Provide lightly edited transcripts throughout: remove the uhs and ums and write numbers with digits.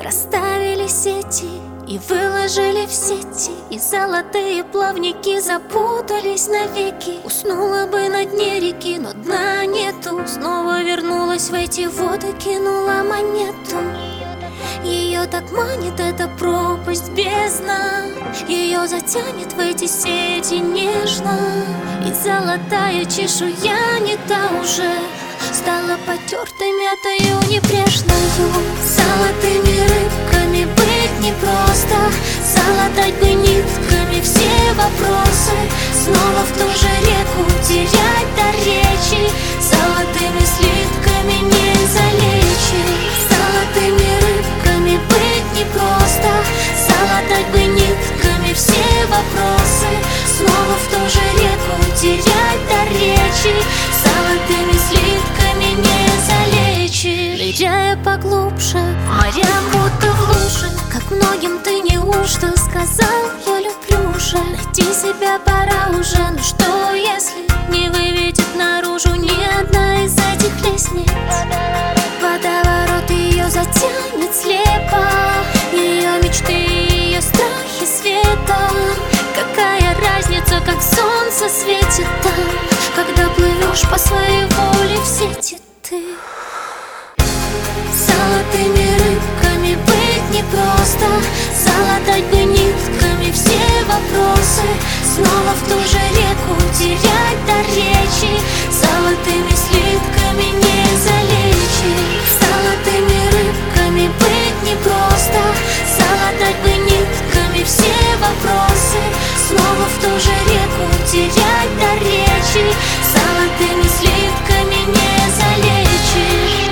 расставили сети и выложили в сети, и золотые плавники запутались навеки. Уснула бы на дне реки, но дна нету. Снова вернулась в эти воды, кинула монету. Ее так манит эта пропасть, бездна. Ее затянет в эти сети нежно. И золотая чешуя не та уже, стала потертой, мятою, небрежною. Золотыми рыбками быть непросто, залатать бы нитками все вопросы. Снова в ту же реку терять до речи, золотыми слитками не залечишь. Золотыми рыбками быть непросто, залатать бы нитками все вопросы. Снова в ту же реку терять до речи, золотыми слитками не залечишь. Ныряя поглубже, морям будто в луже, как многим ты неужто сказал: я люблю уже. Найти себя пора уже, но что если не выведет наружу ни одна из этих лестниц? Водоворот ее затянет слепо, ее мечты, ее страхи светом. Какая разница, как солнце светит там, когда плывешь по своей воле в сети ты. Золотыми рыбками быть непросто, залатать бы нитками все вопросы. Снова в ту же реку терять до речи, золотыми слитками не залечишь. Золотыми рыбками быть непросто, залатать бы нитками все вопросы. Снова в ту же реку терять до речи, золотыми слитками не залечишь.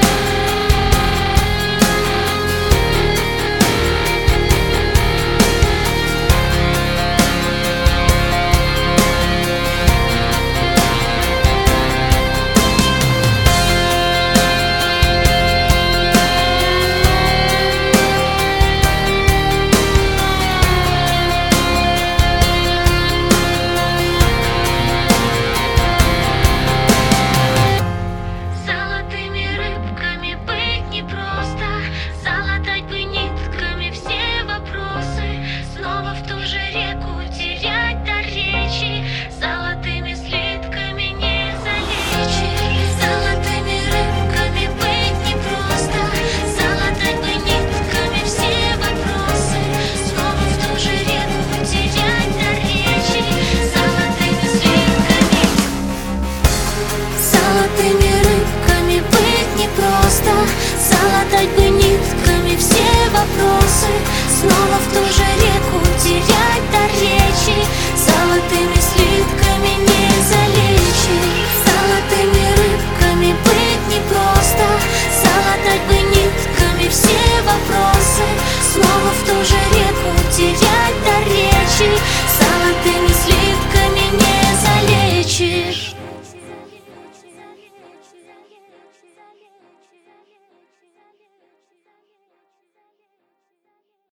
Золотыми рыбками быть непросто, залатать бы нитками все вопросы. Снова в ту же реку терять до речи, золотыми слитками не залечишь. Золотыми рыбками быть непросто, залатать бы нитками все вопросы. Снова в ту же реку терять до речи, золотыми слитками не залечишь.